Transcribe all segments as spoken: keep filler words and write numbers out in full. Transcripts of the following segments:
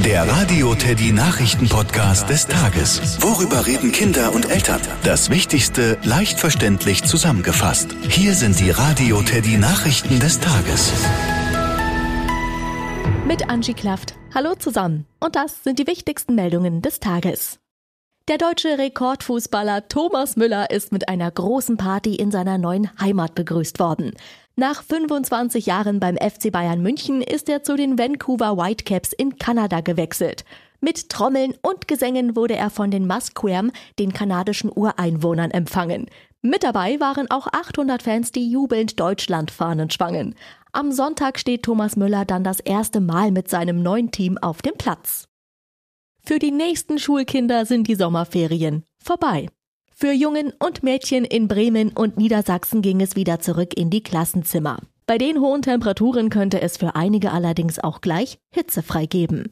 Der Radio Teddy Nachrichten-Podcast des Tages. Worüber reden Kinder und Eltern? Das Wichtigste leicht verständlich zusammengefasst. Hier sind die Radio Teddy Nachrichten des Tages. Mit Angie Klaft. Hallo zusammen. Und das sind die wichtigsten Meldungen des Tages. Der deutsche Rekordfußballer Thomas Müller ist mit einer großen Party in seiner neuen Heimat begrüßt worden. Nach fünfundzwanzig Jahren beim F C Bayern München ist er zu den Vancouver Whitecaps in Kanada gewechselt. Mit Trommeln und Gesängen wurde er von den Musqueam, den kanadischen Ureinwohnern, empfangen. Mit dabei waren auch achthundert Fans, die jubelnd Deutschlandfahnen schwangen. Am Sonntag steht Thomas Müller dann das erste Mal mit seinem neuen Team auf dem Platz. Für die nächsten Schulkinder sind die Sommerferien vorbei. Für Jungen und Mädchen in Bremen und Niedersachsen ging es wieder zurück in die Klassenzimmer. Bei den hohen Temperaturen könnte es für einige allerdings auch gleich hitzefrei geben.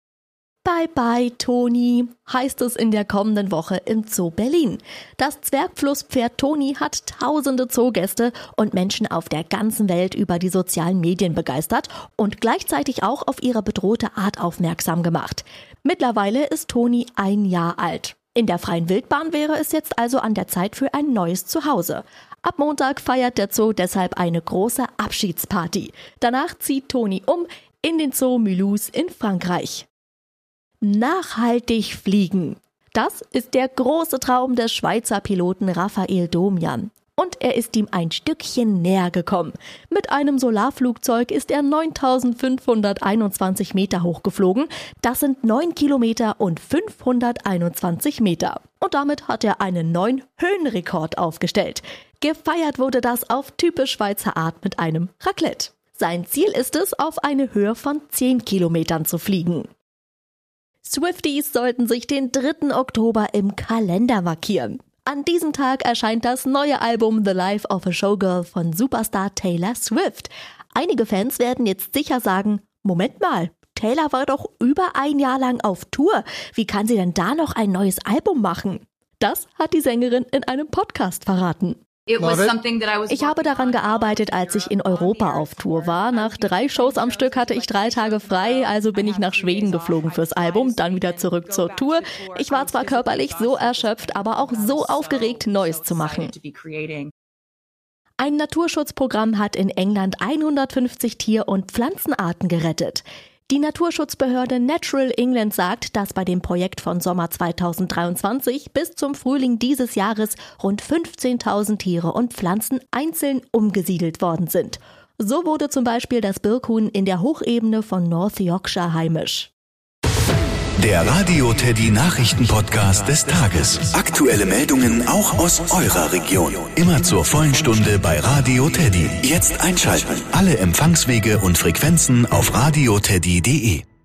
Bye bye, Toni, heißt es in der kommenden Woche im Zoo Berlin. Das Zwergflusspferd Toni hat tausende Zoogäste und Menschen auf der ganzen Welt über die sozialen Medien begeistert und gleichzeitig auch auf ihre bedrohte Art aufmerksam gemacht. Mittlerweile ist Toni ein Jahr alt. In der freien Wildbahn wäre es jetzt also an der Zeit für ein neues Zuhause. Ab Montag feiert der Zoo deshalb eine große Abschiedsparty. Danach zieht Toni um in den Zoo Mulhouse in Frankreich. Nachhaltig fliegen. Das ist der große Traum des Schweizer Piloten Raphael Domian. Und er ist ihm ein Stückchen näher gekommen. Mit einem Solarflugzeug ist er neuntausendfünfhunderteinundzwanzig Meter hoch geflogen. Das sind neun Kilometer und fünfhunderteinundzwanzig Meter. Und damit hat er einen neuen Höhenrekord aufgestellt. Gefeiert wurde das auf typisch Schweizer Art mit einem Raclette. Sein Ziel ist es, auf eine Höhe von zehn Kilometern zu fliegen. Swifties sollten sich den dritten Oktober im Kalender markieren. An diesem Tag erscheint das neue Album The Life of a Showgirl von Superstar Taylor Swift. Einige Fans werden jetzt sicher sagen, Moment mal, Taylor war doch über ein Jahr lang auf Tour. Wie kann sie denn da noch ein neues Album machen? Das hat die Sängerin in einem Podcast verraten. Ich habe daran gearbeitet, als ich in Europa auf Tour war. Nach drei Shows am Stück hatte ich drei Tage frei, also bin ich nach Schweden geflogen fürs Album, dann wieder zurück zur Tour. Ich war zwar körperlich so erschöpft, aber auch so aufgeregt, Neues zu machen. Ein Naturschutzprogramm hat in England hundertfünfzig Tier- und Pflanzenarten gerettet. Die Naturschutzbehörde Natural England sagt, dass bei dem Projekt von Sommer zweitausenddreiundzwanzig bis zum Frühling dieses Jahres rund fünfzehntausend Tiere und Pflanzen einzeln umgesiedelt worden sind. So wurde zum Beispiel das Birkhuhn in der Hochebene von North Yorkshire heimisch. Der Radio Teddy Nachrichten-Podcast des Tages. Aktuelle Meldungen auch aus eurer Region. Immer zur vollen Stunde bei Radio Teddy. Jetzt einschalten. Alle Empfangswege und Frequenzen auf radioteddy punkt de.